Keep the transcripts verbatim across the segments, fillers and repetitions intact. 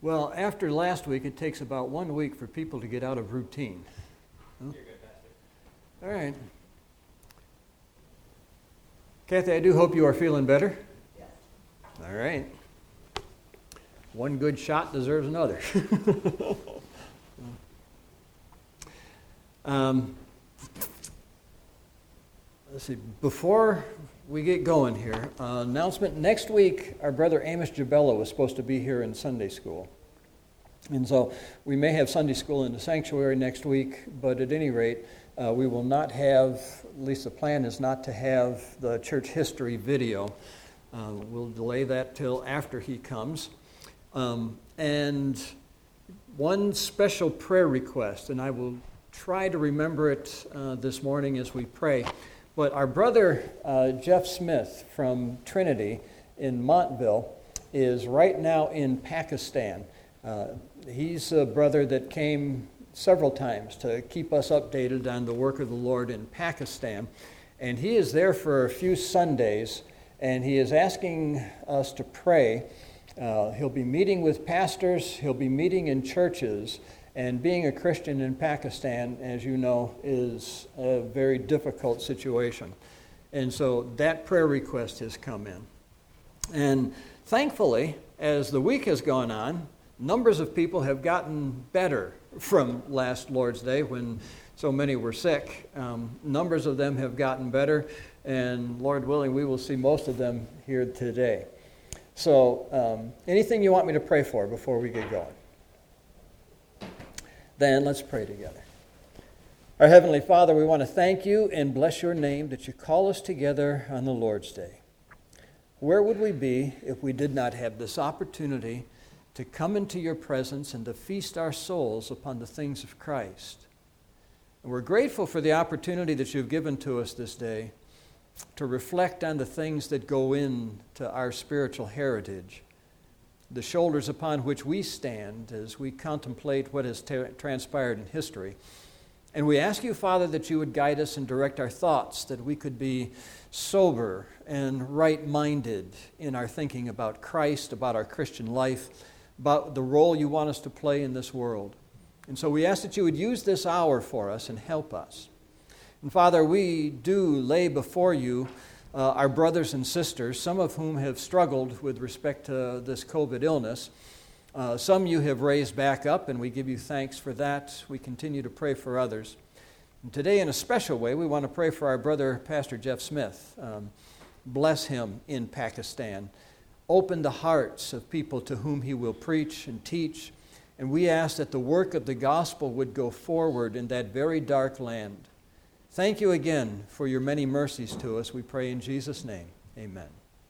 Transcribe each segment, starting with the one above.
Well, after last week, it takes about one week for people to get out of routine. Huh? You're good, Pastor. All right. Kathy, I do hope you are feeling better. Yes. All right. One good shot deserves another. um, let's see. Before we get going here, uh, announcement. Next week, our brother Amos Jabella was supposed to be here in Sunday school. And so we may have Sunday school in the sanctuary next week, but at any rate, uh, we will not have, at least the plan is not to have the church history video. Uh, we'll delay that till after he comes. Um, and one special prayer request, and I will try to remember it uh, this morning as we pray. But our brother uh, Jeff Smith from Trinity in Montville is right now in Pakistan. Uh, he's a brother that came several times to keep us updated on the work of the Lord in Pakistan. And he is there for a few Sundays, and he is asking us to pray. Uh, he'll be meeting with pastors, he'll be meeting in churches, and being a Christian in Pakistan, as you know, is a very difficult situation. And so that prayer request has come in. And thankfully, as the week has gone on, numbers of people have gotten better from last Lord's Day when so many were sick. Um, numbers of them have gotten better, and Lord willing, we will see most of them here today. So um, anything you want me to pray for before we get going? Then let's pray together. Our Heavenly Father, we want to thank you and bless your name that you call us together on the Lord's Day. Where would we be if we did not have this opportunity to come into your presence and to feast our souls upon the things of Christ? And we're grateful for the opportunity that you've given to us this day to reflect on the things that go into our spiritual heritage, the shoulders upon which we stand as we contemplate what has ta- transpired in history. And we ask you, Father, that you would guide us and direct our thoughts, that we could be sober and right-minded in our thinking about Christ, about our Christian life, about the role you want us to play in this world. And so we ask that you would use this hour for us and help us. And Father, we do lay before you uh, our brothers and sisters, some of whom have struggled with respect to this COVID illness. Uh, some you have raised back up, and we give you thanks for that. We continue to pray for others. And today, in a special way, we want to pray for our brother, Pastor Jeff Smith. Um, bless him in Pakistan. Open the hearts of people to whom he will preach and teach. And we ask that the work of the gospel would go forward in that very dark land. Thank you again for your many mercies to us. We pray in Jesus' name. Amen.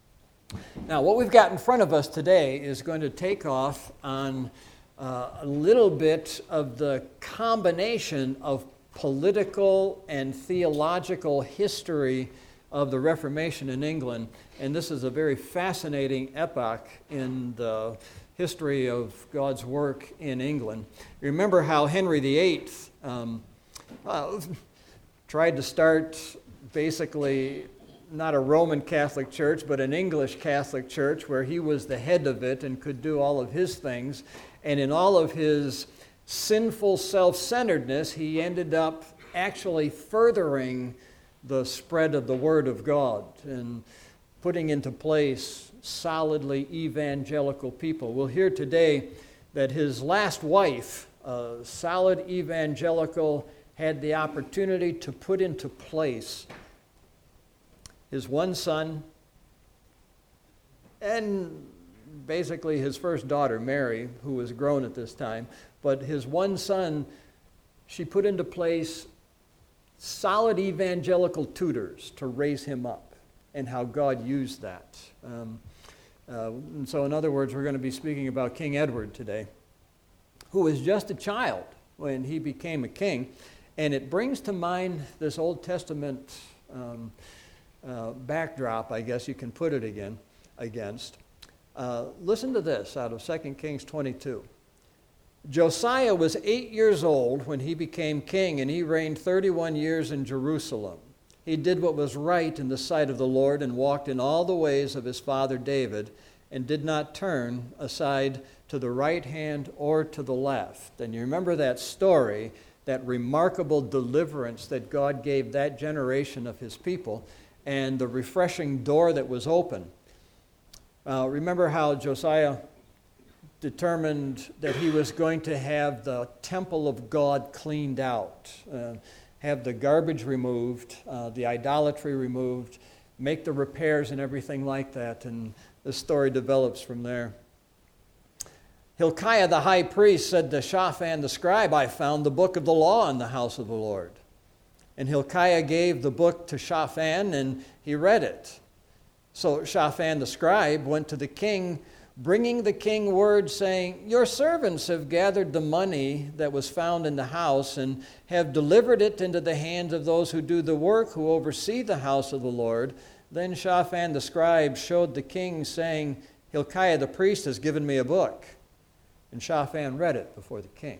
Now, what we've got in front of us today is going to take off on uh, a little bit of the combination of political and theological history of the Reformation in England. And this is a very fascinating epoch in the history of God's work in England. Remember how Henry the Eighth um, uh, tried to start basically not a Roman Catholic church, but an English Catholic church where he was the head of it and could do all of his things. And in all of his sinful self-centeredness, he ended up actually furthering the spread of the Word of God and putting into place solidly evangelical people. We'll hear today that his last wife, a solid evangelical, had the opportunity to put into place his one son and basically his first daughter, Mary, who was grown at this time. But his one son, she put into place solid evangelical tutors to raise him up, and how God used that. Um, uh, and so in other words, we're going to be speaking about King Edward today, who was just a child when he became a king. And it brings to mind this Old Testament um, uh, backdrop, I guess you can put it again, against. Uh, listen to this out of Second Kings twenty-two. Josiah was eight years old when he became king, and he reigned thirty-one years in Jerusalem. He did what was right in the sight of the Lord and walked in all the ways of his father David, and did not turn aside to the right hand or to the left. And you remember that story, that remarkable deliverance that God gave that generation of his people, and the refreshing door that was open. Uh, remember how Josiah determined that he was going to have the temple of God cleaned out, uh, have the garbage removed, uh, the idolatry removed, make the repairs and everything like that, and the story develops from there. Hilkiah the high priest said to Shaphan the scribe, I found the book of the law in the house of the Lord. And Hilkiah gave the book to Shaphan, and he read it. So Shaphan the scribe went to the king, bringing the king word, saying, Your servants have gathered the money that was found in the house, and have delivered it into the hands of those who do the work, who oversee the house of the Lord. Then Shaphan the scribe showed the king, saying, Hilkiah the priest has given me a book. And Shaphan read it before the king.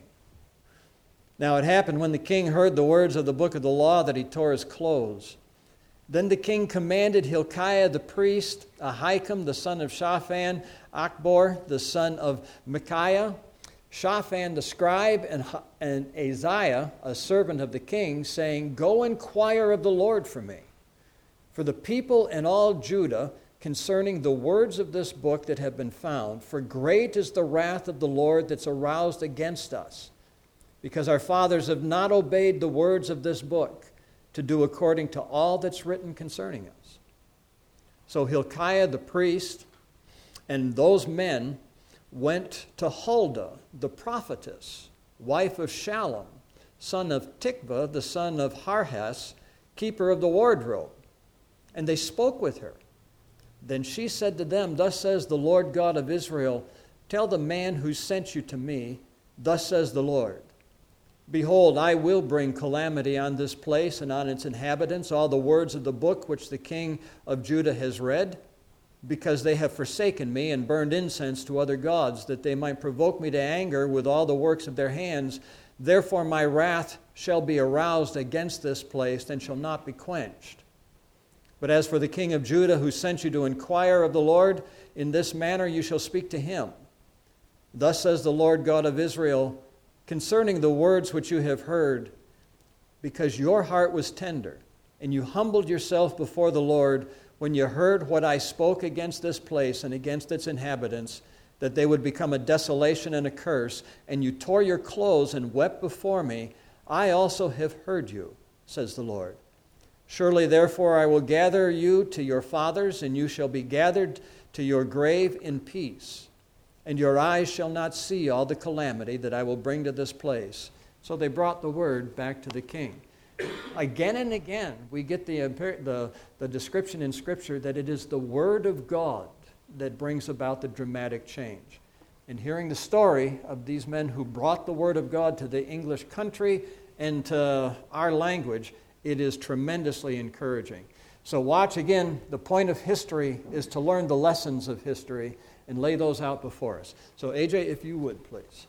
Now it happened when the king heard the words of the book of the law that he tore his clothes. Then the king commanded Hilkiah the priest, Ahikam the son of Shaphan, Achbor the son of Micaiah, Shaphan the scribe, and, and Azariah, a servant of the king, saying, Go inquire of the Lord for me, for the people and all Judah, concerning the words of this book that have been found, for great is the wrath of the Lord that's aroused against us, because our fathers have not obeyed the words of this book, to do according to all that's written concerning us. So Hilkiah the priest and those men went to Huldah the prophetess, wife of Shallum, son of Tikvah, the son of Harhas, keeper of the wardrobe. And they spoke with her. Then she said to them, Thus says the Lord God of Israel, Tell the man who sent you to me, Thus says the Lord, Behold, I will bring calamity on this place and on its inhabitants, all the words of the book which the king of Judah has read, because they have forsaken me and burned incense to other gods, that they might provoke me to anger with all the works of their hands. Therefore my wrath shall be aroused against this place and shall not be quenched. But as for the king of Judah who sent you to inquire of the Lord, in this manner you shall speak to him. Thus says the Lord God of Israel, concerning the words which you have heard, because your heart was tender, and you humbled yourself before the Lord when you heard what I spoke against this place and against its inhabitants, that they would become a desolation and a curse, and you tore your clothes and wept before me, I also have heard you, says the Lord. Surely therefore I will gather you to your fathers, and you shall be gathered to your grave in peace. And your eyes shall not see all the calamity that I will bring to this place. So they brought the word back to the king. Again and again, we get the, the, the description in Scripture that it is the word of God that brings about the dramatic change. And hearing the story of these men who brought the word of God to the English country and to our language, it is tremendously encouraging. So watch again, the point of history is to learn the lessons of history and lay those out before us. So A J, if you would, please.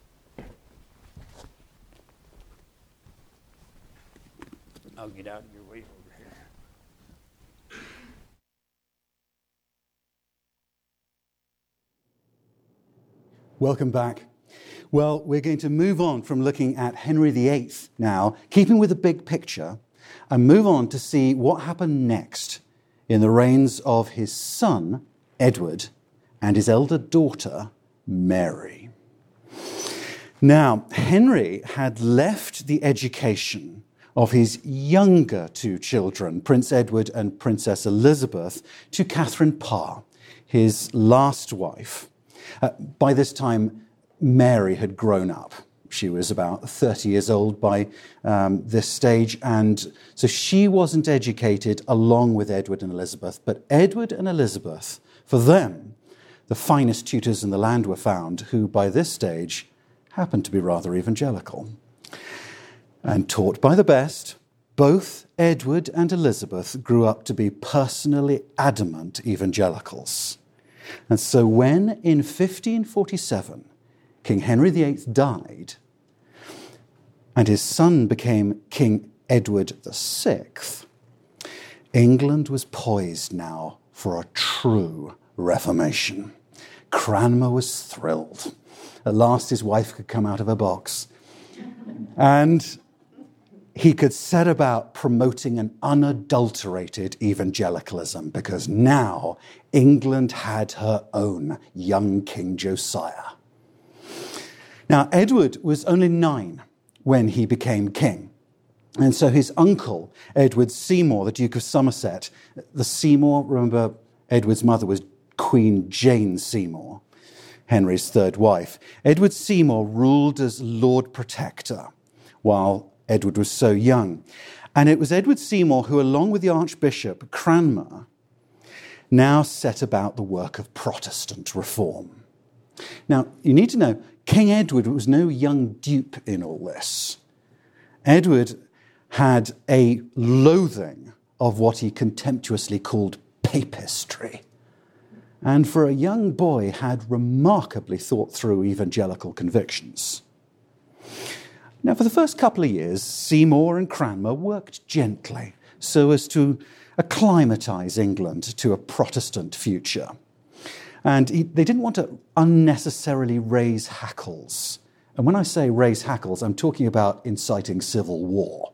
I'll get out of your way over here. Welcome back. Well, we're going to move on from looking at Henry the Eighth now, keeping with the big picture, and move on to see what happened next in the reigns of his son, Edward, and his elder daughter, Mary. Now, Henry had left the education of his younger two children, Prince Edward and Princess Elizabeth, to Catherine Parr, his last wife. Uh, by this time, Mary had grown up. She was about thirty years old by um, this stage, and so she wasn't educated along with Edward and Elizabeth. But Edward and Elizabeth, for them, the finest tutors in the land were found, who by this stage happened to be rather evangelical. And taught by the best, both Edward and Elizabeth grew up to be personally adamant evangelicals. And so when, in fifteen forty-seven, King Henry the Eighth died, and his son became King Edward the Sixth, England was poised now for a true Reformation. Cranmer was thrilled. At last his wife could come out of her box. And he could set about promoting an unadulterated evangelicalism, because now England had her own young King Josiah. Now, Edward was only nine when he became king. And so his uncle, Edward Seymour, the Duke of Somerset, the Seymour, remember, Edward's mother was Queen Jane Seymour, Henry's third wife. Edward Seymour ruled as Lord Protector while Edward was so young. And it was Edward Seymour who, along with the Archbishop Cranmer, now set about the work of Protestant reform. Now, you need to know, King Edward was no young dupe in all this. Edward had a loathing of what he contemptuously called papistry, and for a young boy had remarkably thought through evangelical convictions. Now, for the first couple of years, Seymour and Cranmer worked gently so as to acclimatise England to a Protestant future. And he, they didn't want to unnecessarily raise hackles. And when I say raise hackles, I'm talking about inciting civil war.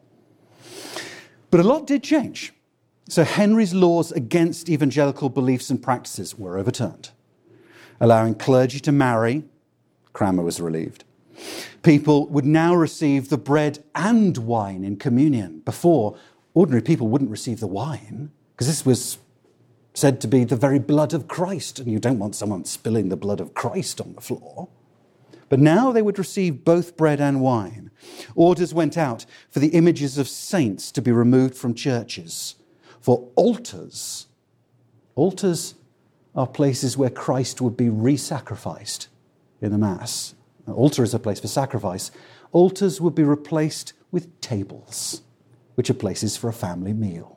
But a lot did change. So Henry's laws against evangelical beliefs and practices were overturned, allowing clergy to marry. Cranmer was relieved. People would now receive the bread and wine in communion. Before, ordinary people wouldn't receive the wine, because this was said to be the very blood of Christ, and you don't want someone spilling the blood of Christ on the floor. But now they would receive both bread and wine. Orders went out for the images of saints to be removed from churches. For altars, altars are places where Christ would be re-sacrificed in the Mass. An altar is a place for sacrifice. Altars would be replaced with tables, which are places for a family meal.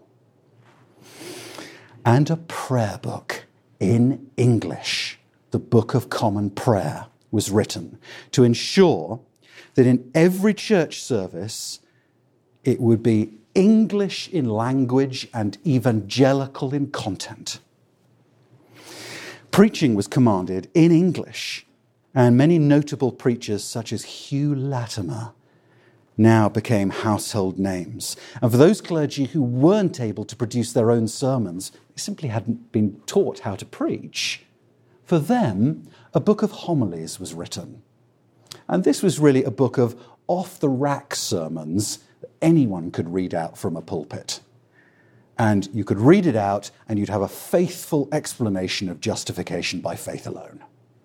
And a prayer book in English, the Book of Common Prayer, was written to ensure that in every church service it would be English in language and evangelical in content. Preaching was commanded in English, and many notable preachers such as Hugh Latimer now became household names. And for those clergy who weren't able to produce their own sermons, they simply hadn't been taught how to preach, for them, a book of homilies was written. And this was really a book of off-the-rack sermons that anyone could read out from a pulpit. And you could read it out, and you'd have a faithful explanation of justification by faith alone.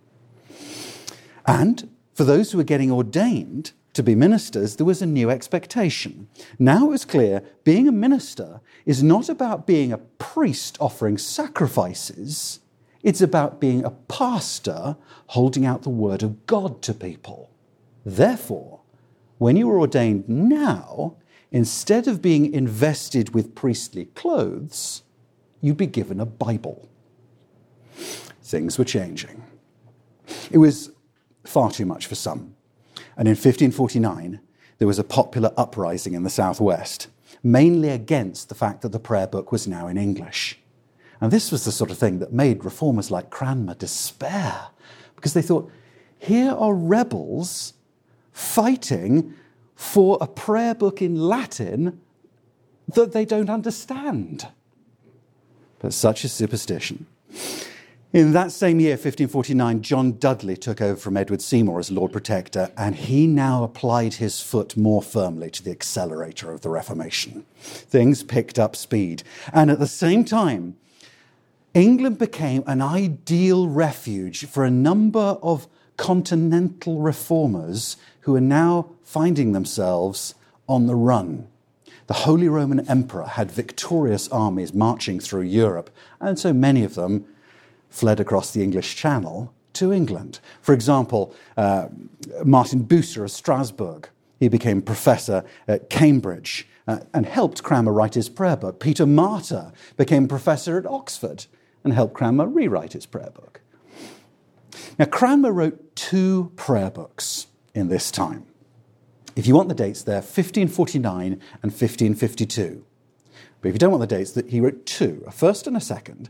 And for those who were getting ordained to be ministers, there was a new expectation. Now it was clear being a minister is not about being a priest offering sacrifices. It's about being a pastor holding out the word of God to people. Therefore, when you were ordained now, instead of being invested with priestly clothes, you'd be given a Bible. Things were changing. It was far too much for some. And in fifteen forty-nine, there was a popular uprising in the southwest, mainly against the fact that the prayer book was now in English. And this was the sort of thing that made reformers like Cranmer despair, because they thought, here are rebels fighting for a prayer book in Latin that they don't understand. But such is superstition. In that same year, fifteen forty-nine, John Dudley took over from Edward Seymour as Lord Protector, and he now applied his foot more firmly to the accelerator of the Reformation. Things picked up speed. And at the same time, England became an ideal refuge for a number of continental reformers who are now finding themselves on the run. The Holy Roman Emperor had victorious armies marching through Europe, and so many of them fled across the English Channel to England. For example, uh, Martin Bucer of Strasbourg, he became professor at Cambridge uh, and helped Cranmer write his prayer book. Peter Martyr became professor at Oxford and helped Cranmer rewrite his prayer book. Now, Cranmer wrote two prayer books in this time. If you want the dates, they're fifteen forty-nine and fifteen fifty-two. But if you don't want the dates, he wrote two, a first and a second.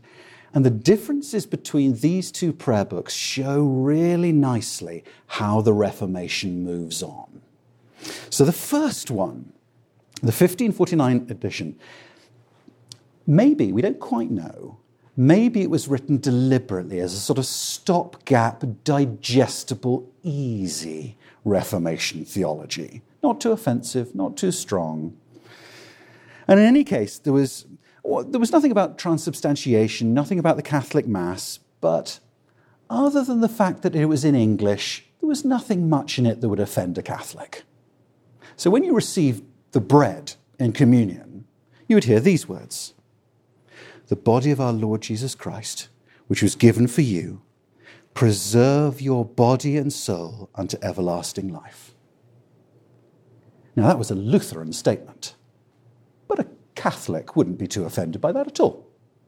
And the differences between these two prayer books show really nicely how the Reformation moves on. So the first one, the fifteen forty-nine edition, maybe, we don't quite know, maybe it was written deliberately as a sort of stopgap, digestible, easy Reformation theology. Not too offensive, not too strong. And in any case, there was, there was nothing about transubstantiation, nothing about the Catholic Mass, but other than the fact that it was in English, there was nothing much in it that would offend a Catholic. So when you received the bread in communion, you would hear these words: "The body of our Lord Jesus Christ, which was given for you, preserve your body and soul unto everlasting life." Now, that was a Lutheran statement, but a Catholic wouldn't be too offended by that at all.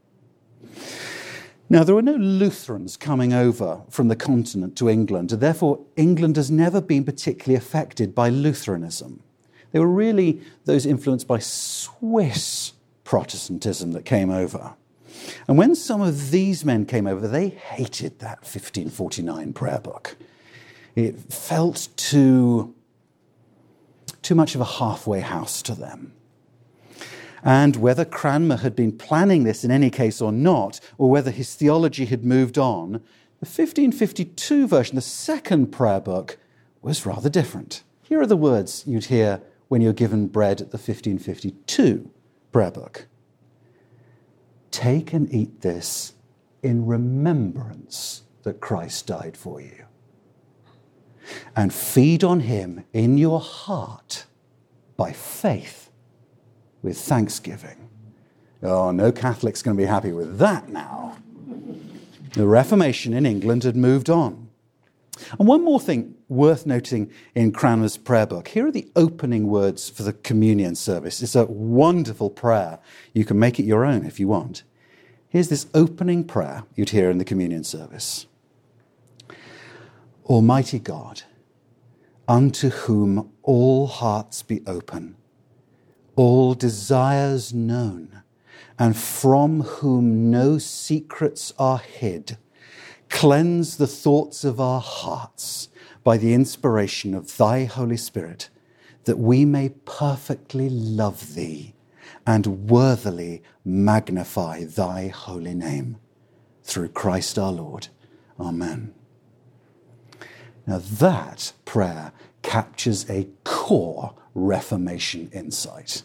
Now, there were no Lutherans coming over from the continent to England, and therefore England has never been particularly affected by Lutheranism. They were really those influenced by Swiss Protestantism that came over. And when some of these men came over, they hated that fifteen forty-nine prayer book. It felt too, too much of a halfway house to them. And whether Cranmer had been planning this in any case or not, or whether his theology had moved on, the fifteen fifty-two version, the second prayer book, was rather different. Here are the words you'd hear when you're given bread at the fifteen fifty-two prayer book. "Take and eat this in remembrance that Christ died for you. And feed on him in your heart by faith with thanksgiving." Oh, no Catholic's going to be happy with that now. The Reformation in England had moved on. And one more thing worth noting in Cranmer's prayer book. Here are the opening words for the communion service. It's a wonderful prayer. You can make it your own if you want. Here's this opening prayer you'd hear in the communion service. "Almighty God, unto whom all hearts be open, all desires known, and from whom no secrets are hid, cleanse the thoughts of our hearts by the inspiration of thy Holy Spirit, that we may perfectly love thee and worthily magnify thy holy name. Through Christ our Lord. Amen." Now that prayer captures a core Reformation insight.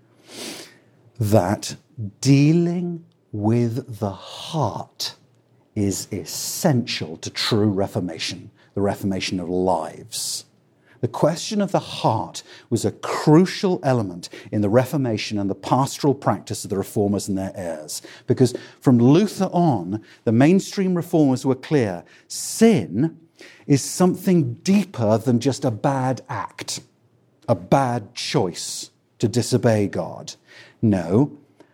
That dealing with the heart is essential to true Reformation, the Reformation of lives. The question of the heart was a crucial element in the Reformation and the pastoral practice of the Reformers and their heirs. Because from Luther on, the mainstream Reformers were clear. Sin is something deeper than just a bad act, a bad choice to disobey God. No,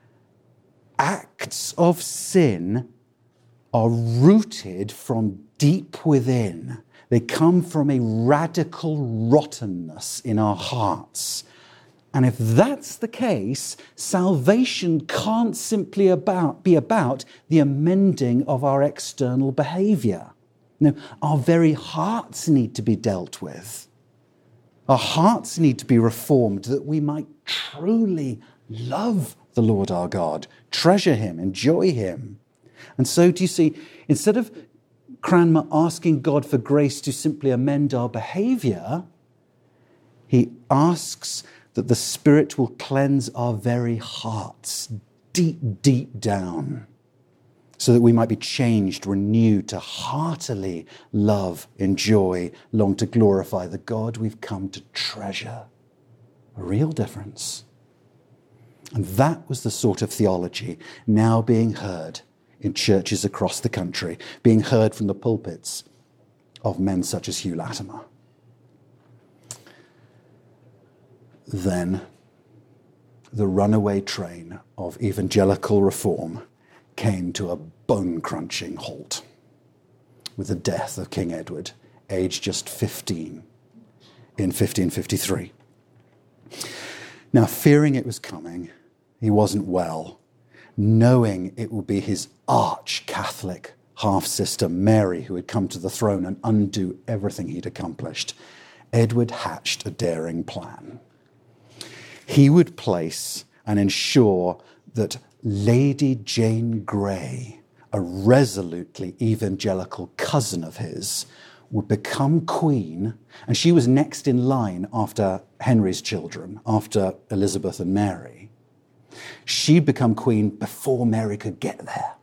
acts of sin are rooted from deep within. They come from a radical rottenness in our hearts. And if that's the case, salvation can't simply about, be about the amending of our external behavior. No, our very hearts need to be dealt with. Our hearts need to be reformed that we might truly love the Lord our God, treasure him, enjoy him. And so, do you see, instead of Cranmer asking God for grace to simply amend our behavior, he asks that the Spirit will cleanse our very hearts deep, deep down, so that we might be changed, renewed to heartily love, enjoy, long to glorify the God we've come to treasure. A real difference. And that was the sort of theology now being heard in churches across the country, being heard from the pulpits of men such as Hugh Latimer. Then the runaway train of evangelical reform came to a bone-crunching halt with the death of King Edward, aged just fifteen, in fifteen fifty-three. Now, fearing it was coming, he wasn't well. knowing it would be his arch-Catholic half-sister Mary who would come to the throne and undo everything he'd accomplished, Edward hatched a daring plan. He would place and ensure that Lady Jane Grey, a resolutely evangelical cousin of his, would become queen, and she was next in line after Henry's children, after Elizabeth and Mary. She'd become queen before Mary could get there.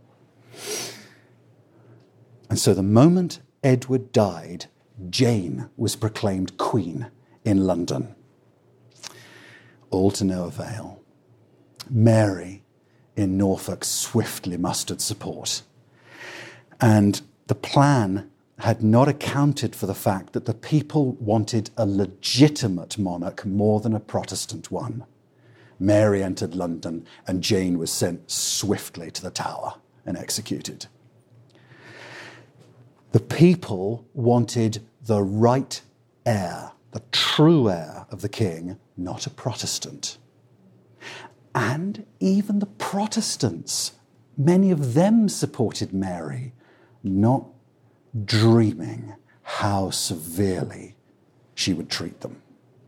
And so the moment Edward died, Jane was proclaimed queen in London. All to no avail. Mary in Norfolk swiftly mustered support. And the plan had not accounted for the fact that the people wanted a legitimate monarch more than a Protestant one. Mary entered London and Jane was sent swiftly to the Tower and executed. The people wanted the right heir, the true heir of the king, not a Protestant. And even the Protestants, many of them supported Mary, not dreaming how severely she would treat them.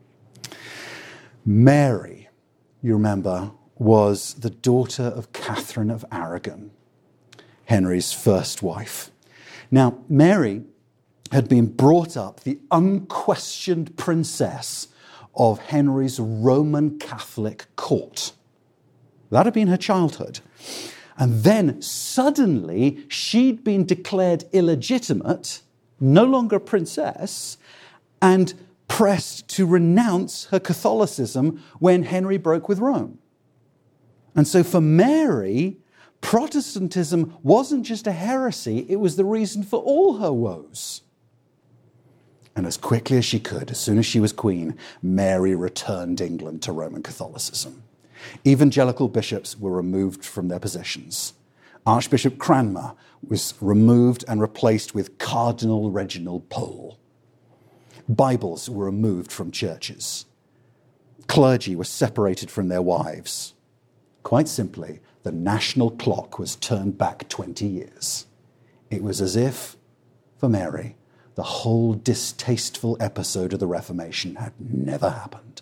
Mary, you remember, was the daughter of Catherine of Aragon, Henry's first wife. Now, Mary had been brought up the unquestioned princess of Henry's Roman Catholic court. That had been her childhood. And then suddenly she'd been declared illegitimate, no longer a princess, and pressed to renounce her Catholicism when Henry broke with Rome. And so for Mary, Protestantism wasn't just a heresy, it was the reason for all her woes. And as quickly as she could, as soon as she was queen, Mary returned England to Roman Catholicism. Evangelical bishops were removed from their positions. Archbishop Cranmer was removed and replaced with Cardinal Reginald Pole. Bibles were removed from churches. Clergy were separated from their wives. Quite simply, the national clock was turned back twenty years. It was as if, for Mary, the whole distasteful episode of the Reformation had never happened.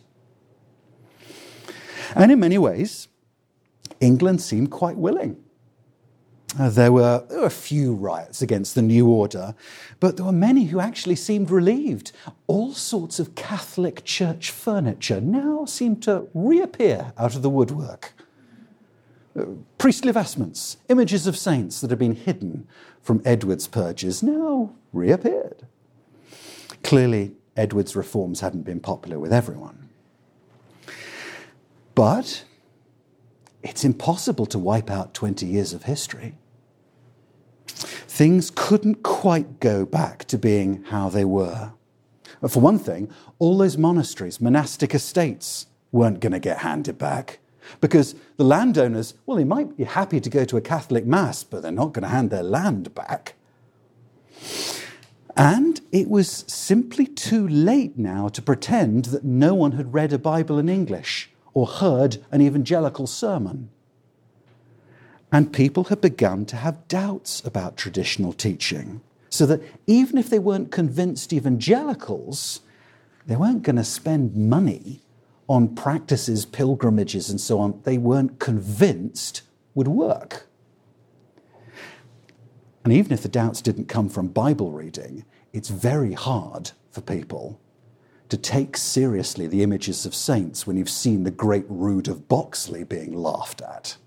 And in many ways, England seemed quite willing. Uh, there, were, there were a few riots against the new order, but there were many who actually seemed relieved. All sorts of Catholic church furniture now seemed to reappear out of the woodwork. Uh, priestly vestments, images of saints that had been hidden from Edward's purges now reappeared. Clearly, Edward's reforms hadn't been popular with everyone. But it's impossible to wipe out twenty years of history. Things couldn't quite go back to being how they were. For one thing, all those monasteries, monastic estates, weren't going to get handed back. Because the landowners, well, they might be happy to go to a Catholic mass, but they're not going to hand their land back. And it was simply too late now to pretend that no one had read a Bible in English or heard an evangelical sermon. And people had begun to have doubts about traditional teaching, so that even if they weren't convinced evangelicals, they weren't going to spend money on practices, pilgrimages, and so on they weren't convinced would work. And even if the doubts didn't come from Bible reading, it's very hard for people to take seriously the images of saints when you've seen the Great Rood of Boxley being laughed at.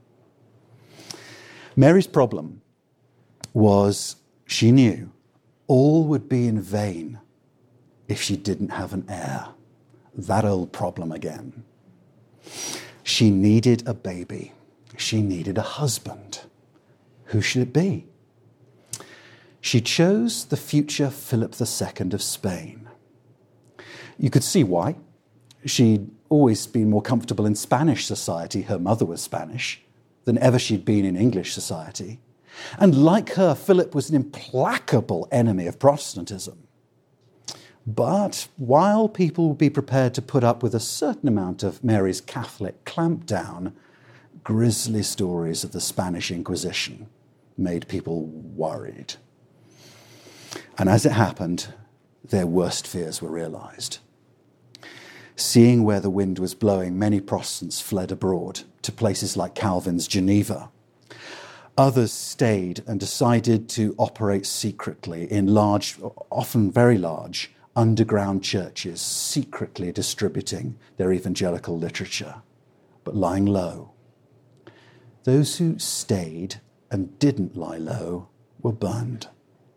Mary's problem was she knew all would be in vain if she didn't have an heir. That old problem again. She needed a baby. She needed a husband. Who should it be? She chose the future Philip the Second of Spain. You could see why. She'd always been more comfortable in Spanish society, her mother was Spanish, than ever she'd been in English society. And like her, Philip was an implacable enemy of Protestantism. But while people would be prepared to put up with a certain amount of Mary's Catholic clampdown, grisly stories of the Spanish Inquisition made people worried. And as it happened, their worst fears were realized. Seeing where the wind was blowing, many Protestants fled abroad to places like Calvin's Geneva. Others stayed and decided to operate secretly in large, often very large, underground churches, secretly distributing their evangelical literature, but lying low. Those who stayed and didn't lie low were burned.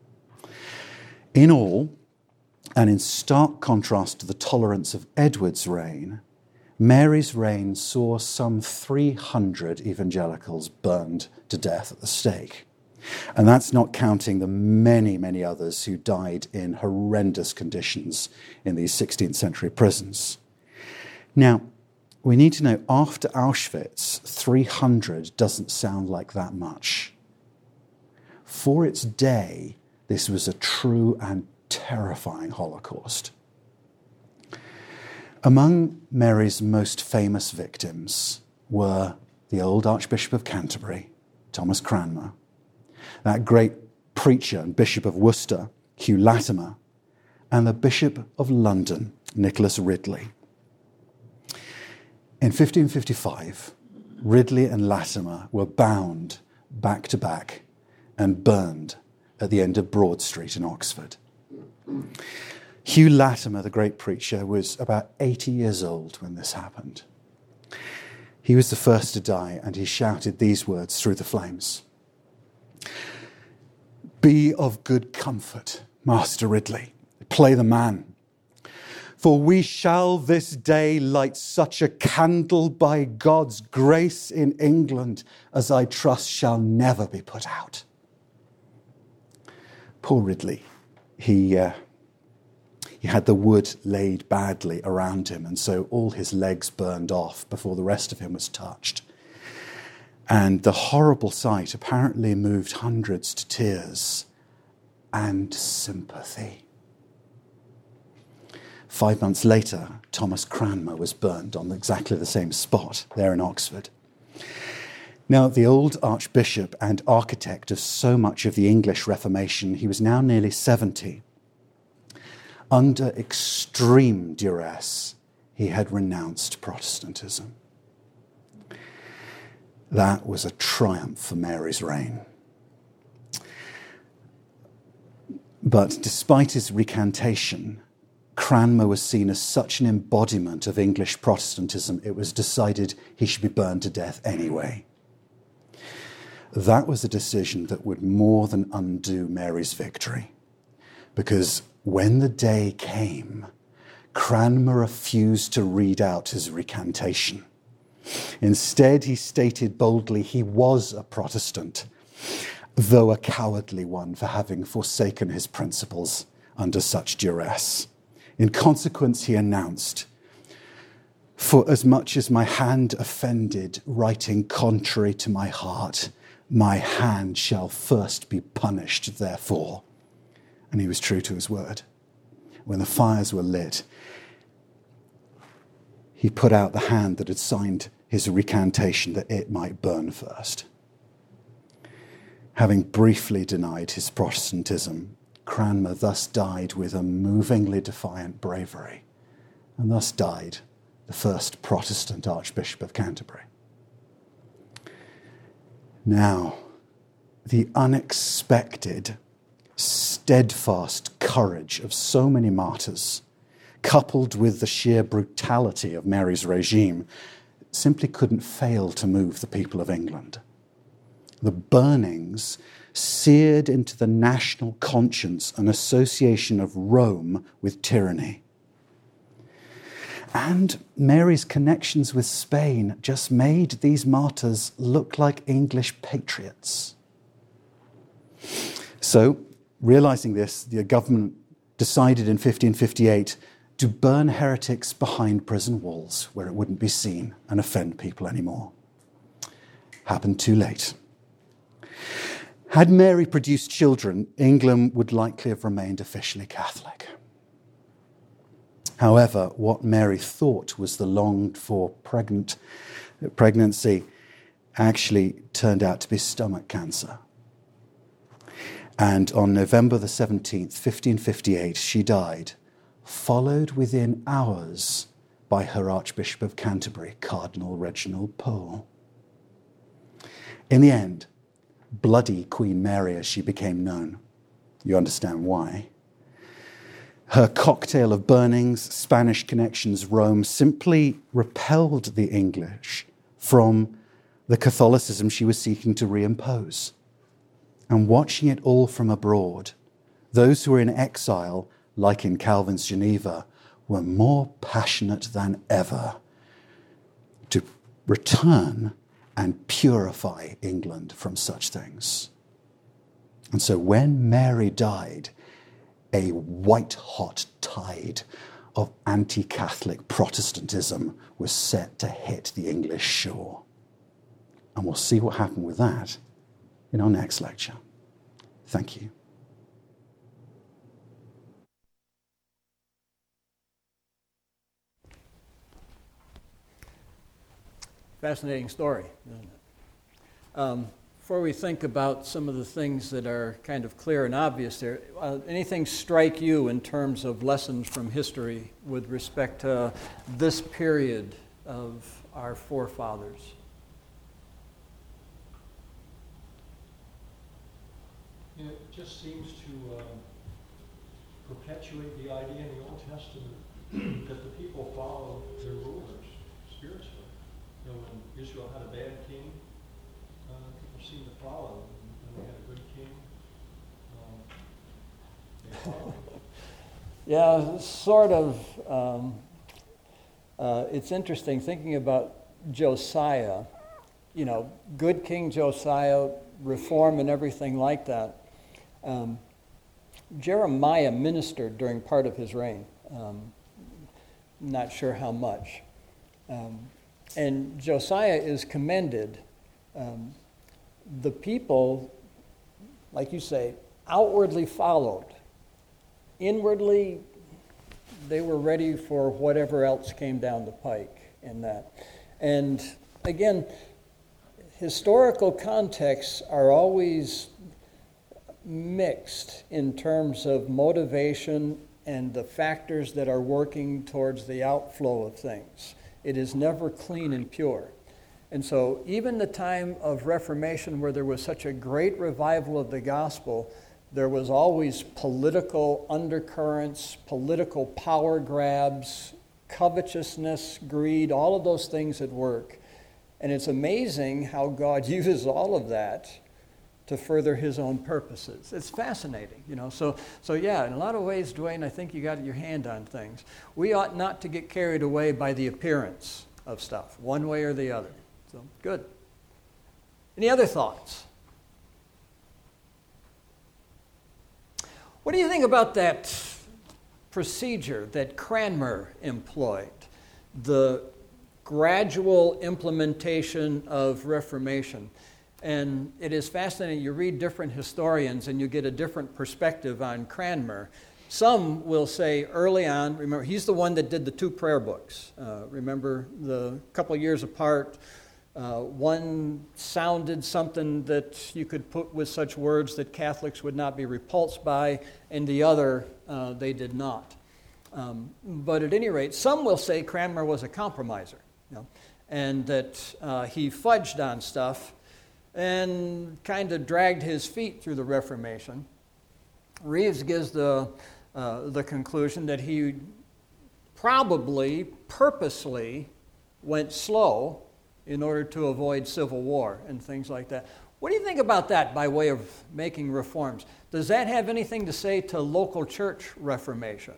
In all, and in stark contrast to the tolerance of Edward's reign, Mary's reign saw some three hundred evangelicals burned to death at the stake. And that's not counting the many, many others who died in horrendous conditions in these sixteenth century prisons. Now, we need to know, after Auschwitz, three hundred doesn't sound like that much. For its day, this was a true and terrifying Holocaust. Among Mary's most famous victims were the old Archbishop of Canterbury, Thomas Cranmer, that great preacher and Bishop of Worcester, Hugh Latimer, and the Bishop of London, Nicholas Ridley. In fifteen fifty-five, Ridley and Latimer were bound back to back and burned at the end of Broad Street in Oxford. Hugh Latimer, the great preacher, was about eighty years old when this happened. He was the first to die, and he shouted these words through the flames. "Be of good comfort, Master Ridley. Play the man. For we shall this day light such a candle by God's grace in England as I trust shall never be put out." Poor Ridley. He... Uh, He had the wood laid badly around him, and so all his legs burned off before the rest of him was touched. And the horrible sight apparently moved hundreds to tears and sympathy. Five months later, Thomas Cranmer was burned on exactly the same spot there in Oxford. Now, the old archbishop and architect of so much of the English Reformation, he was now nearly seventy. Under extreme duress, he had renounced Protestantism. That was a triumph for Mary's reign. But despite his recantation, Cranmer was seen as such an embodiment of English Protestantism, it was decided he should be burned to death anyway. That was a decision that would more than undo Mary's victory, because when the day came, Cranmer refused to read out his recantation. Instead, he stated boldly he was a Protestant, though a cowardly one for having forsaken his principles under such duress. In consequence, he announced, "For as much as my hand offended, writing contrary to my heart, my hand shall first be punished therefore." And he was true to his word. When the fires were lit, he put out the hand that had signed his recantation that it might burn first. Having briefly denied his Protestantism, Cranmer thus died with a movingly defiant bravery, and thus died the first Protestant Archbishop of Canterbury. Now, the unexpected, steadfast courage of so many martyrs, coupled with the sheer brutality of Mary's regime, simply couldn't fail to move the people of England. The burnings seared into the national conscience an association of Rome with tyranny. And Mary's connections with Spain just made these martyrs look like English patriots. So, realizing this, the government decided in fifteen fifty-eight to burn heretics behind prison walls where it wouldn't be seen and offend people anymore. Happened too late. Had Mary produced children, England would likely have remained officially Catholic. However, what Mary thought was the longed-for pregnant, pregnancy actually turned out to be stomach cancer. And on November the seventeenth, fifteen fifty-eight, she died, followed within hours by her Archbishop of Canterbury, Cardinal Reginald Pole. In the end, Bloody Queen Mary, as she became known. You understand why. Her cocktail of burnings, Spanish connections, Rome, simply repelled the English from the Catholicism she was seeking to reimpose. And watching it all from abroad, those who were in exile, like in Calvin's Geneva, were more passionate than ever to return and purify England from such things. And so when Mary died, a white-hot tide of anti-Catholic Protestantism was set to hit the English shore. And we'll see what happened with that in our next lecture. Thank you. Fascinating story, isn't it? Um, before we think about some of the things that are kind of clear and obvious there, uh, anything strike you in terms of lessons from history with respect to this period of our forefathers? You know, it just seems to um, perpetuate the idea in the Old Testament that the people follow their rulers spiritually. You know, when Israel had a bad king, uh, people seemed to follow. When they had a good king, um, they followed. Yeah, sort of. Um, uh, it's interesting thinking about Josiah. You know, good King Josiah, reform and everything like that. Um, Jeremiah ministered during part of his reign. Um, not sure how much. Um, and Josiah is commended. Um, the people, like you say, outwardly followed. Inwardly, they were ready for whatever else came down the pike in that. And again, historical contexts are always mixed in terms of motivation and the factors that are working towards the outflow of things. It is never clean and pure. And so even the time of Reformation, where there was such a great revival of the gospel, there was always political undercurrents, political power grabs, covetousness, greed, all of those things at work. And it's amazing how God uses all of that to further his own purposes. It's fascinating, you know. So, so yeah, in a lot of ways, Dwayne, I think you got your hand on things. We ought not to get carried away by the appearance of stuff, one way or the other. So, good. Any other thoughts? What do you think about that procedure that Cranmer employed? The gradual implementation of Reformation. And it is fascinating. You read different historians and you get a different perspective on Cranmer. Some will say early on, remember, he's the one that did the two prayer books. Uh, remember, the couple of years apart, uh, one sounded something that you could put with such words that Catholics would not be repulsed by, and the other, uh, they did not. Um, but at any rate, some will say Cranmer was a compromiser, you know, and that uh, he fudged on stuff and kind of dragged his feet through the Reformation. Reeves gives the uh, the conclusion that he probably purposely went slow in order to avoid civil war and things like that. What do you think about that by way of making reforms? Does that have anything to say to local church reformation?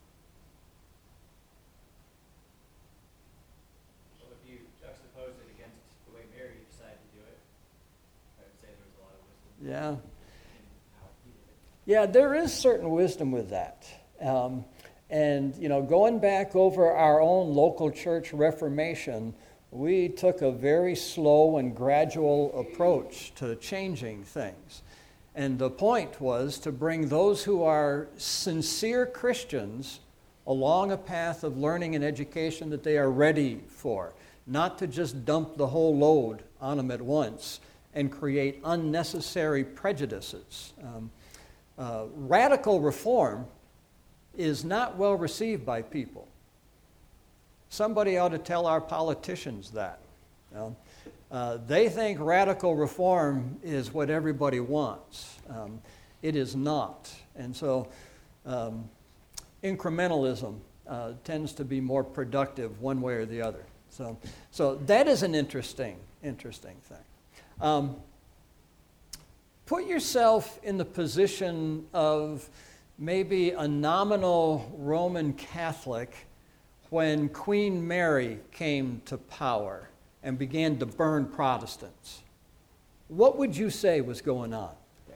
Yeah. Yeah, there is certain wisdom with that. Um, and, you know, going back over our own local church reformation, we took a very slow and gradual approach to changing things. And the point was to bring those who are sincere Christians along a path of learning and education that they are ready for. not to just dump the whole load on them at once and create unnecessary prejudices. Um, uh, radical reform is not well received by people. Somebody ought to tell our politicians that. You know? uh, they think radical reform is what everybody wants. Um, it is not. And so um, incrementalism uh, tends to be more productive one way or the other. So, so that is an interesting, interesting thing. Um, put yourself in the position of maybe a nominal Roman Catholic when Queen Mary came to power and began to burn Protestants. What would you say was going on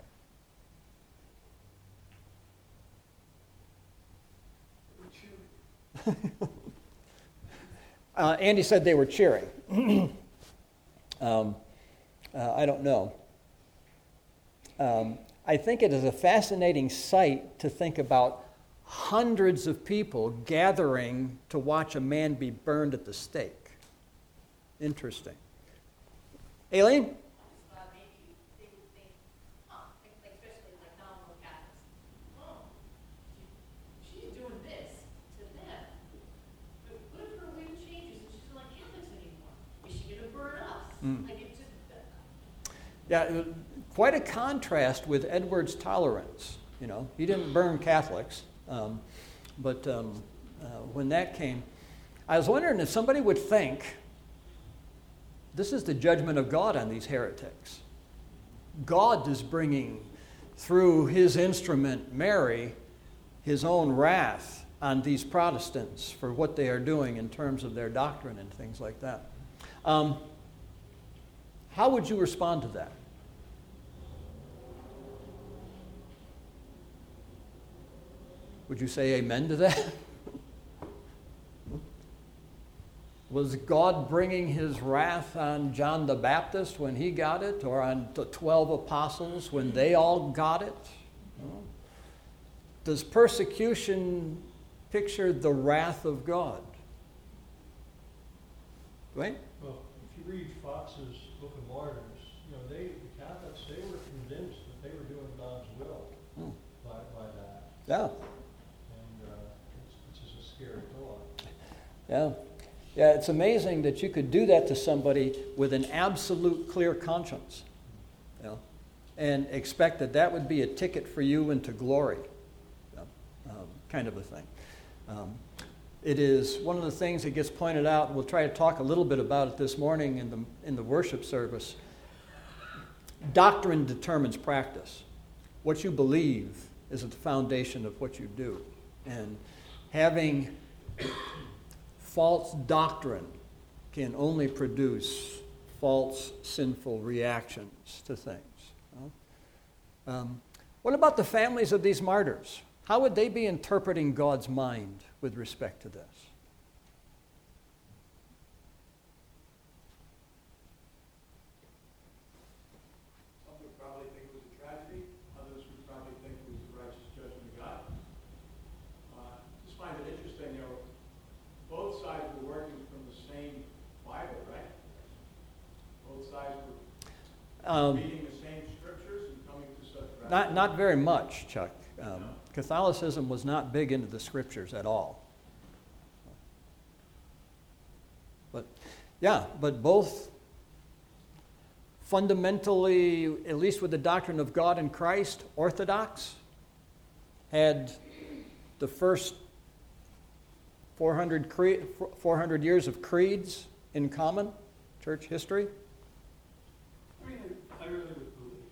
there? uh, Andy said they were cheering. um, uh, I don't know. Um, I think it is a fascinating sight to think about hundreds of people gathering to watch a man be burned at the stake. Interesting. Aileen? Uh, maybe they would think, huh, like, like especially like nominal Catholics, oh, she, she's doing this to them. But what if her way changes and she's not Catholics anymore? Is she going to burn us? Mm. Like it's just, uh, Yeah, quite a contrast with Edward's tolerance. You know, he didn't burn Catholics, um, but um, uh, when that came, I was wondering if somebody would think, this is the judgment of God on these heretics. God is bringing, through his instrument, Mary, his own wrath on these Protestants for what they are doing in terms of their doctrine and things like that. Um, how would you respond to that? Would you say amen to that? Was God bringing his wrath on John the Baptist when he got it, or on the twelve apostles when they all got it? No. Does persecution picture the wrath of God? Right? Well, if you read Fox's Book of Martyrs, you know, they, the Catholics, they were convinced that they were doing God's will Hmm. by, by that. Yeah. And uh, it's, it's just a scary thought. Yeah. Yeah, it's amazing that you could do that to somebody with an absolute clear conscience, you know, and expect that that would be a ticket for you into glory, you know, um, kind of a thing. Um, it is one of the things that gets pointed out, and we'll try to talk a little bit about it this morning in the, in the worship service. Doctrine determines practice. What you believe is at the foundation of what you do. And having false doctrine can only produce false, sinful reactions to things. Um, what about the families of these martyrs? How would they be interpreting God's mind with respect to this? Some would probably think it was a tragedy. Others would probably think it was the righteous judgment of God. Uh, just find it interesting, you know, both sides were working from the same Bible, right? Both sides were Um, reading the same scriptures and coming to such not, rational- not very much, Chuck. Um, No. Catholicism was not big into the scriptures at all. But, yeah, but both fundamentally, at least with the doctrine of God and Christ, orthodox, had the first four hundred, cre- four hundred years of creeds in common, church history. I really, I really would believe,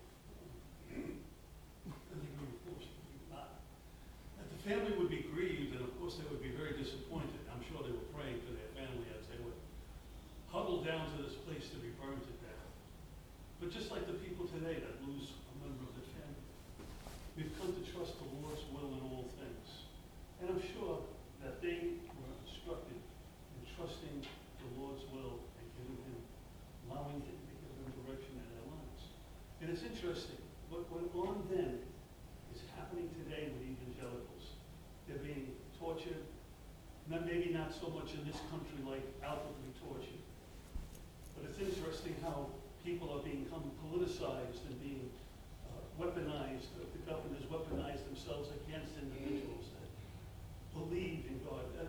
I think we were forced to do that, that the family would be grieved, and of course they would be very disappointed. I'm sure they were praying for their family as they would huddle down to this place to be burned to death. But just like the people today that lose a member of their family, we've come to trust the Lord's will in all things. And I'm sure that they were instructed in trusting the Lord's will and giving him, allowing him to give them direction in their lives. And it's interesting, what went on then is happening today with evangelicals. They're being tortured, not, maybe not so much in this country like outwardly tortured, But it's interesting how people are being become politicized and being uh, weaponized. The government has weaponized themselves against individuals that believe in God. Uh,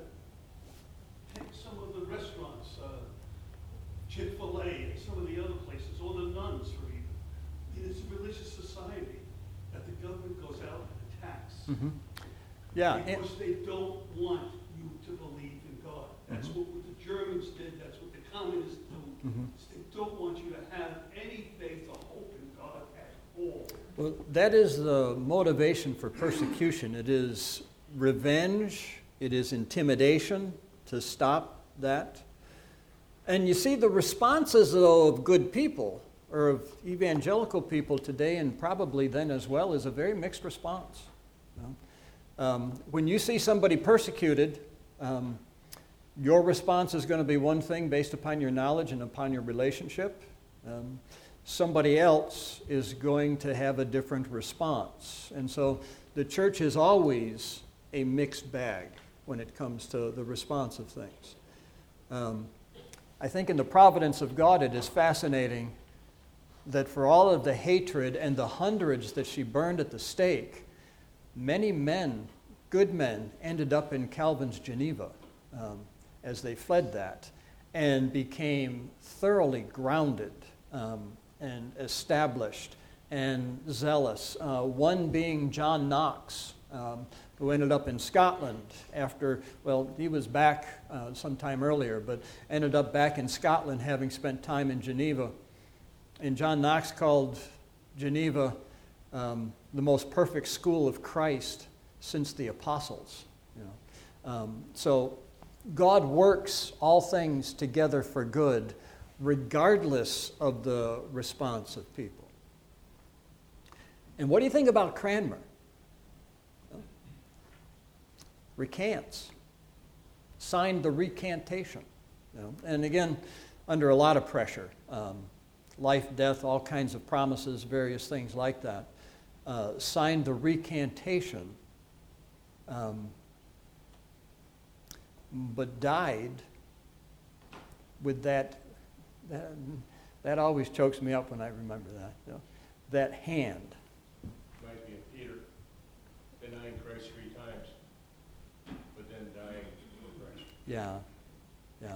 take some of the restaurants, uh, Chick-fil-A and some of the other places, or the nuns for even. I mean, it's a religious society that the government goes out and attacks. Mm-hmm. Yeah. Because and, they don't want you to believe in God. That's mm-hmm. what, what the Germans did. That's what the communists do. Mm-hmm. They don't want you to have any faith or hope in God at all. Well, that is the motivation for persecution. It is revenge. It is intimidation to stop that. And you see the responses, though, of good people, or of evangelical people today, and probably then as well, is a very mixed response. You know? um, when you see somebody persecuted, um, your response is going to be one thing based upon your knowledge and upon your relationship. Um, somebody else is going to have a different response. And so the church is always a mixed bag when it comes to the response of things. Um, I think in the providence of God, it is fascinating that for all of the hatred and the hundreds that she burned at the stake, many men, good men, ended up in Calvin's Geneva um, as they fled that and became thoroughly grounded um, and established and zealous. Uh, one being John Knox, um, who ended up in Scotland after, well, he was back uh, sometime earlier, but ended up back in Scotland having spent time in Geneva. And John Knox called Geneva um, the most perfect school of Christ since the apostles. You know? um, so God works all things together for good, regardless of the response of people. And what do you think about Cranmer? Recants, signed the recantation, you know? And again, under a lot of pressure, um, life, death, all kinds of promises, various things like that, uh, signed the recantation, um, but died with that, that, that always chokes me up when I remember that, you know? That hand. Might be a Peter, denying Christ three times. Then dying for Christ. Yeah, yeah,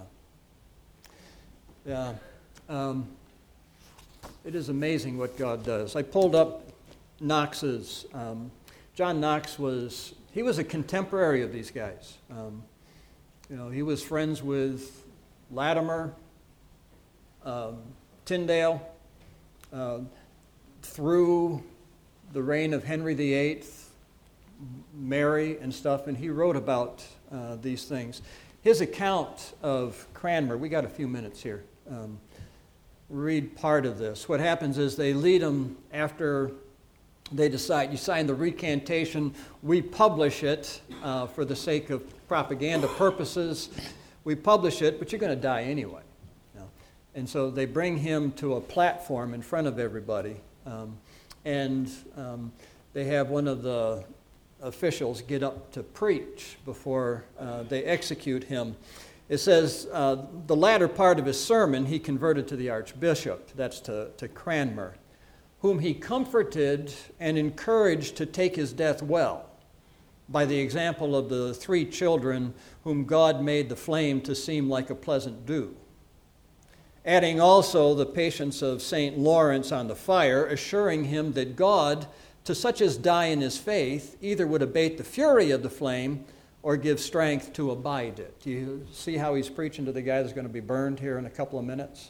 yeah. Um, it is amazing what God does. I pulled up Knox's. Um, John Knox was he was a contemporary of these guys. Um, you know, he was friends with Latimer, um, Tyndale, uh, through the reign of Henry the Eighth. Mary and stuff, and he wrote about uh, these things. His account of Cranmer, we got a few minutes here. Um, read part of this. What happens is they lead him after they decide, you sign the recantation, we publish it uh, for the sake of propaganda purposes. We publish it, but you're going to die anyway. You know? And so they bring him to a platform in front of everybody, um, and um, they have one of the officials get up to preach before uh, they execute him. It says, uh, the latter part of his sermon he converted to the archbishop, that's to, to Cranmer, whom he comforted and encouraged to take his death well, by the example of the three children whom God made the flame to seem like a pleasant dew. Adding also the patience of Saint Lawrence on the fire, assuring him that God, to such as die in his faith, either would abate the fury of the flame or give strength to abide it. Do you see how he's preaching to the guy that's going to be burned here in a couple of minutes?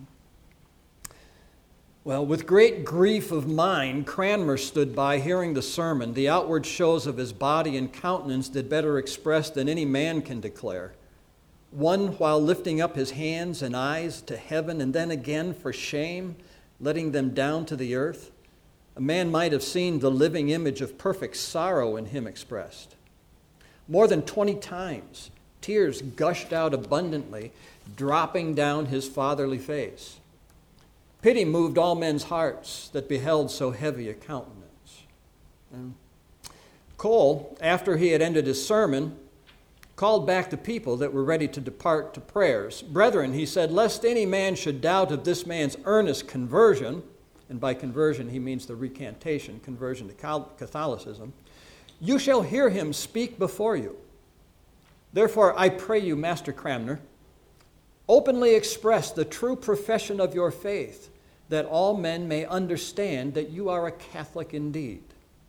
Well, with great grief of mind, Cranmer stood by, hearing the sermon. The outward shows of his body and countenance did better express than any man can declare. One, while lifting up his hands and eyes to heaven, and then again, for shame, letting them down to the earth, a man might have seen the living image of perfect sorrow in him expressed. More than twenty times, tears gushed out abundantly, dropping down his fatherly face. Pity moved all men's hearts that beheld so heavy a countenance. And Cole, after he had ended his sermon, called back the people that were ready to depart to prayers. Brethren, he said, lest any man should doubt of this man's earnest conversion, and by conversion he means the recantation, conversion to Catholicism, you shall hear him speak before you. Therefore, I pray you, Master Cranmer, openly express the true profession of your faith, that all men may understand that you are a Catholic indeed.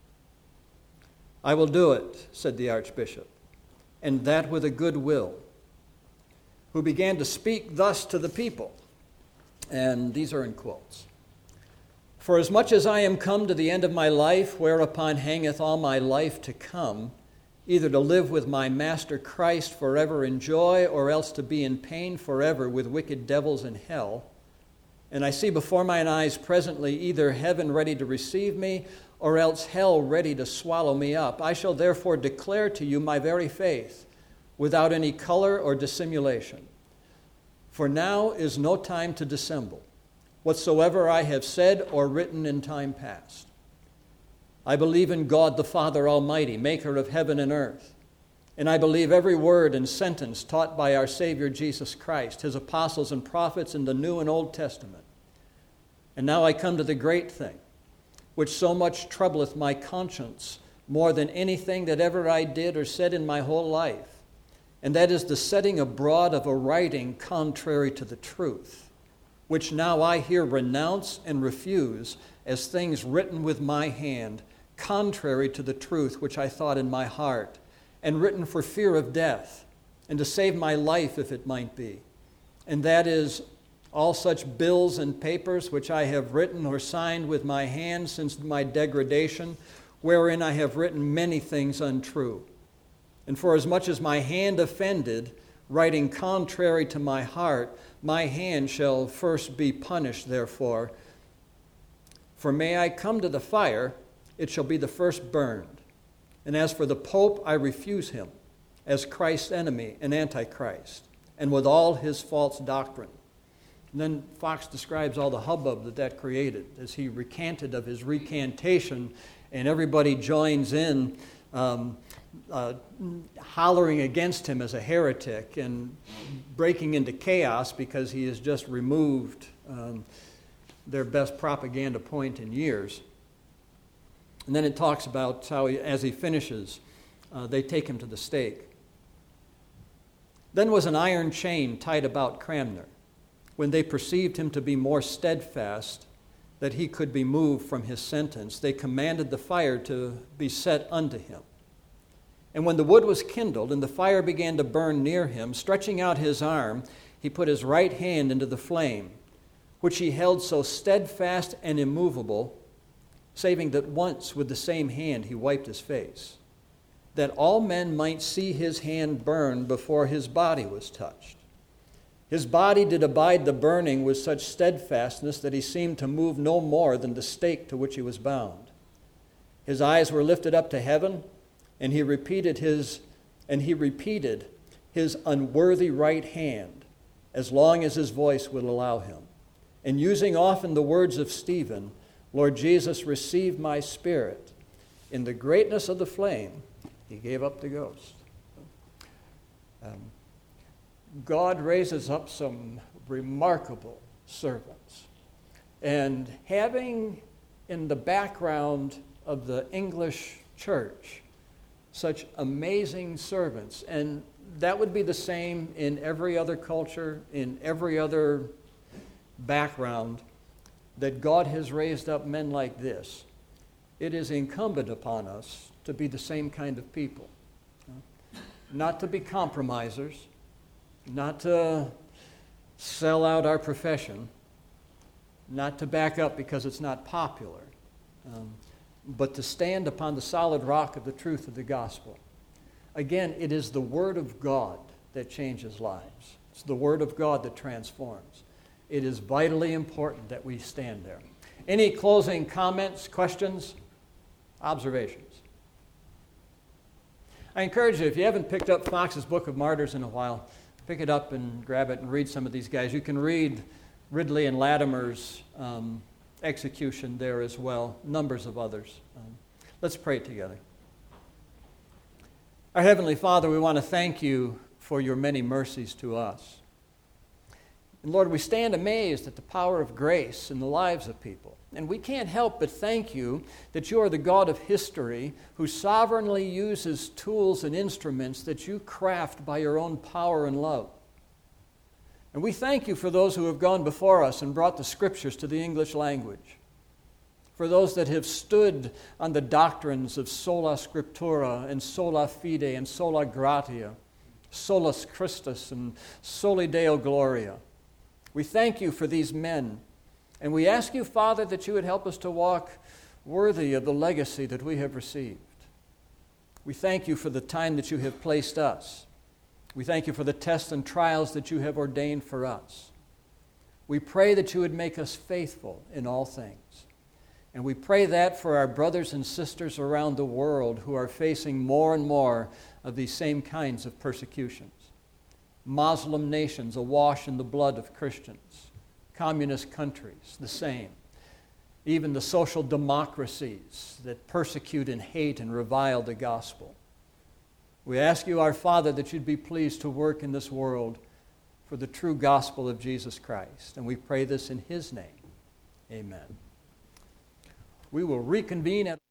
I will do it, said the Archbishop, and that with a good will, who began to speak thus to the people. And these are in quotes. For as much as I am come to the end of my life, whereupon hangeth all my life to come, either to live with my Master Christ forever in joy, or else to be in pain forever with wicked devils in hell, and I see before mine eyes presently either heaven ready to receive me, or else hell ready to swallow me up. I shall therefore declare to you my very faith, without any color or dissimulation. For now is no time to dissemble, whatsoever I have said or written in time past. I believe in God the Father Almighty, maker of heaven and earth, and I believe every word and sentence taught by our Savior Jesus Christ, his apostles and prophets in the New and Old Testament. And now I come to the great thing, which so much troubleth my conscience more than anything that ever I did or said in my whole life, and that is the setting abroad of a writing contrary to the truth, which now I here renounce and refuse as things written with my hand, contrary to the truth which I thought in my heart, and written for fear of death, and to save my life if it might be. And that is all such bills and papers which I have written or signed with my hand since my degradation, wherein I have written many things untrue. And for as much as my hand offended, writing contrary to my heart, my hand shall first be punished therefore. For may I come to the fire, it shall be the first burned. And as for the Pope, I refuse him, as Christ's enemy and Antichrist, and with all his false doctrine. And then Fox describes all the hubbub that that created as he recanted of his recantation, and everybody joins in um, uh, hollering against him as a heretic and breaking into chaos because he has just removed um, their best propaganda point in years. And then it talks about how, he, as he finishes, uh, they take him to the stake. Then was an iron chain tied about Cranmer, when they perceived him to be more steadfast, that he could be moved from his sentence. They commanded the fire to be set unto him. And when the wood was kindled, and the fire began to burn near him, stretching out his arm, he put his right hand into the flame, which he held so steadfast and immovable, saving that once with the same hand he wiped his face, that all men might see his hand burn before his body was touched. His body did abide the burning with such steadfastness that he seemed to move no more than the stake to which he was bound. His eyes were lifted up to heaven, and he repeated his and he repeated his unworthy right hand as long as his voice would allow him. And using often the words of Stephen, Lord Jesus, receive my spirit. In the greatness of the flame, he gave up the ghost. Um, God raises up some remarkable servants. And having in the background of the English church such amazing servants, and that would be the same in every other culture, in every other background, that God has raised up men like this, it is incumbent upon us to be the same kind of people. Not to be compromisers, not to sell out our profession, not to back up because it's not popular, um, but to stand upon the solid rock of the truth of the gospel. Again, it is the Word of God that changes lives. It's the Word of God that transforms. It is vitally important that we stand there. Any closing comments, questions, observations? I encourage you, if you haven't picked up Fox's Book of Martyrs in a while, pick it up and grab it and read some of these guys. You can read Ridley and Latimer's um, execution there as well, numbers of others. Um, let's pray together. Our Heavenly Father, we want to thank you for your many mercies to us. And Lord, we stand amazed at the power of grace in the lives of people. And we can't help but thank you that you are the God of history who sovereignly uses tools and instruments that you craft by your own power and love. And we thank you for those who have gone before us and brought the Scriptures to the English language, for those that have stood on the doctrines of sola scriptura and sola fide and sola gratia, solus Christus and soli Deo gloria. We thank you for these men, and we ask you, Father, that you would help us to walk worthy of the legacy that we have received. We thank you for the time that you have placed us. We thank you for the tests and trials that you have ordained for us. We pray that you would make us faithful in all things. And we pray that for our brothers and sisters around the world who are facing more and more of these same kinds of persecutions. Muslim nations awash in the blood of Christians. Communist countries, the same. Even the social democracies that persecute and hate and revile the gospel. We ask you, our Father, that you'd be pleased to work in this world for the true gospel of Jesus Christ. And we pray this in his name. Amen. We will reconvene at